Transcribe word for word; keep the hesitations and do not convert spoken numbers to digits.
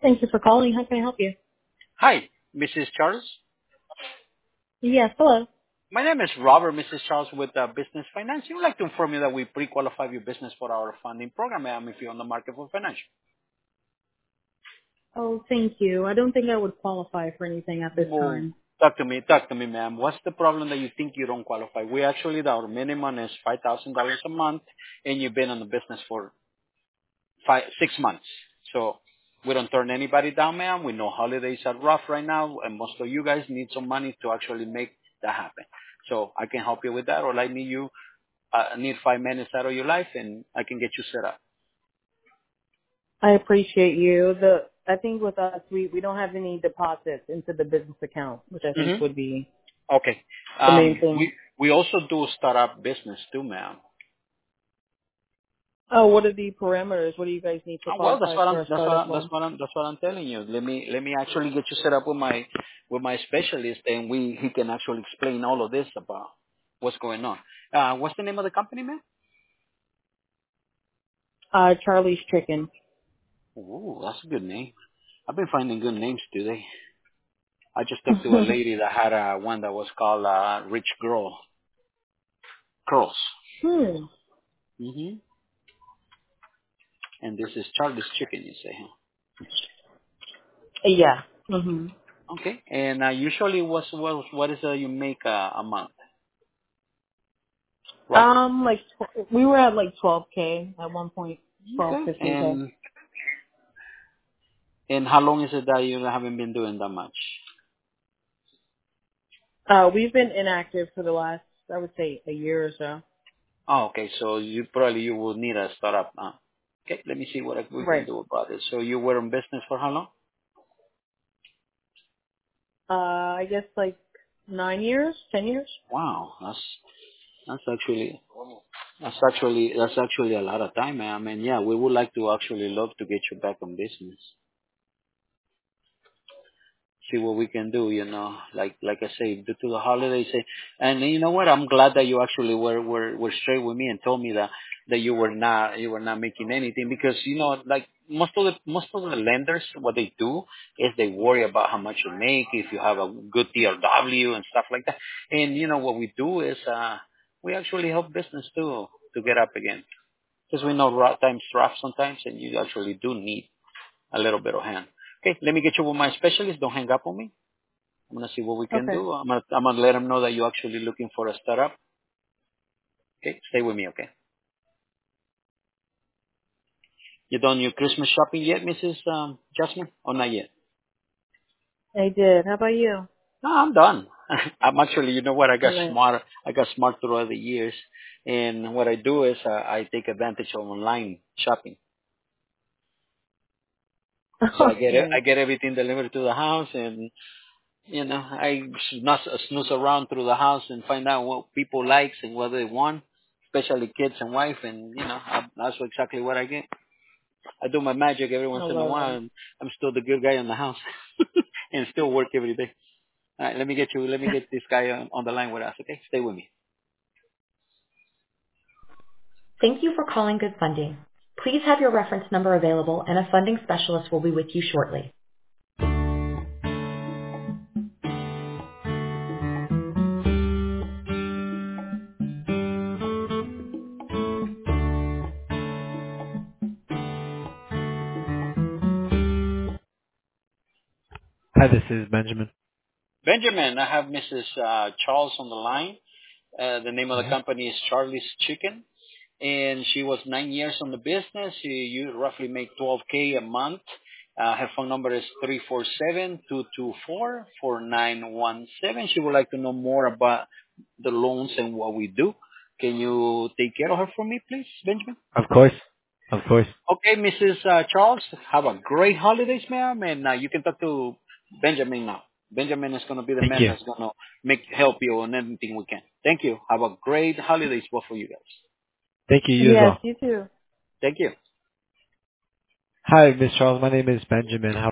Thank you for calling. How can I help you? Hi, Missus Charles. Yes, hello. My name is Robert, Missus Charles, with uh, Business Finance. We would like to inform you that we pre-qualify your business for our funding program, ma'am, if you're on the market for financial. Oh, thank you. I don't think I would qualify for anything at this Well, time. talk to me, talk to me, ma'am. What's the problem that you think you don't qualify? We actually, our minimum is five thousand dollars a month, and you've been on the business for five, six months. So we don't turn anybody down, ma'am. We know holidays are rough right now, and most of you guys need some money to actually make that happen. So I can help you with that, or I need you I need five minutes out of your life, and I can get you set up. I appreciate you. The I think with us, we we don't have any deposits into the business account, which I think hmm would be Okay. the main Um, thing. we we also do startup business too, ma'am. Oh, what are the parameters? What do you guys need to Oh, well, that's qualify what I'm for a that's what startup I'm, that's loan? what I'm that's what I'm telling you. Let me let me actually get you set up with my with my specialist, and we he can actually explain all of this about what's going on. Uh, what's the name of the company, ma'am? Uh, Charlie's Chicken. Ooh, that's a good name. I've been finding good names today. I just talked to a lady that had a one that was called uh, Rich Girl Curls. hmm. hmm And this is Charlie's Chicken, you say, huh? Yeah. hmm Okay. And uh, usually, what's what what is uh, you make uh, a month, roughly? Um, like tw- we were at like twelve k at one point, twelve, Okay. fifteen k. And and how long is it that you haven't been doing that much? Uh, we've been inactive for the last, I would say, a year or so. Oh, okay. So you probably you will need a startup. Uh, okay. Let me see what we can Right. do about it. So you were in business for how long? Uh, I guess like nine years, ten years. Wow, that's that's actually that's actually that's actually a lot of time, man. I mean, yeah, we would like to actually love to get you back on business. See what we can do, you know, like like I say, due to the holidays. eh, And you know what? I'm glad that you actually were were were straight with me and told me that that you were not you were not making anything, because you know, like most of the most of the lenders, what they do is they worry about how much you make, if you have a good T R W and stuff like that. And you know what we do is uh we actually help business too to get up again, because we know rough times rough sometimes, and you actually do need a little bit of hand. Okay, let me get you with my specialist. Don't hang up on me. I'm gonna see what we can Okay. do. I'm gonna I'm gonna let them know that you're actually looking for a startup. Okay, stay with me. Okay. You done your Christmas shopping yet, Missus Um, Jasmine? Or not yet? I did. How about you? No, I'm done. I'm actually, you know what? I got Nice. smart. I got smart throughout the years, and what I do is uh, I take advantage of online shopping. So I Oh, get it. nice. I get everything delivered to the house, and you know, I snooze, snooze around through the house and find out what people likes and what they want, especially kids and wife, and you know, I, that's exactly what I get. I do my magic every I once in a love while, that. and I'm still the good guy in the house, and still work every day. All right, let me get you. Let me get this guy on, on the line with us. Okay, stay with me. Thank you for calling Good Funding. Please have your reference number available, and a funding specialist will be with you shortly. Hi, this is Benjamin. Benjamin, I have Missus Uh, Charles on the line. Uh, the name of the Yeah. company is Charlie's Chicken, and she was nine years on the business. You, you roughly make twelve k a month. Uh, her phone number is three four seven, two two four, four nine one seven. She would like to know more about the loans and what we do. Can you take care of her for me, please, Benjamin? Of course. Of course. Okay, Missus Uh, Charles, have a great holidays, ma'am, and uh, you can talk to Benjamin now. Benjamin is going to be the Thank man you. that's going to make help you on anything we can. Thank you. Have a great holidays, both for you guys. Thank you, you as Yes, well. you too. Thank you. Hi, Miss Charles. My name is Benjamin. How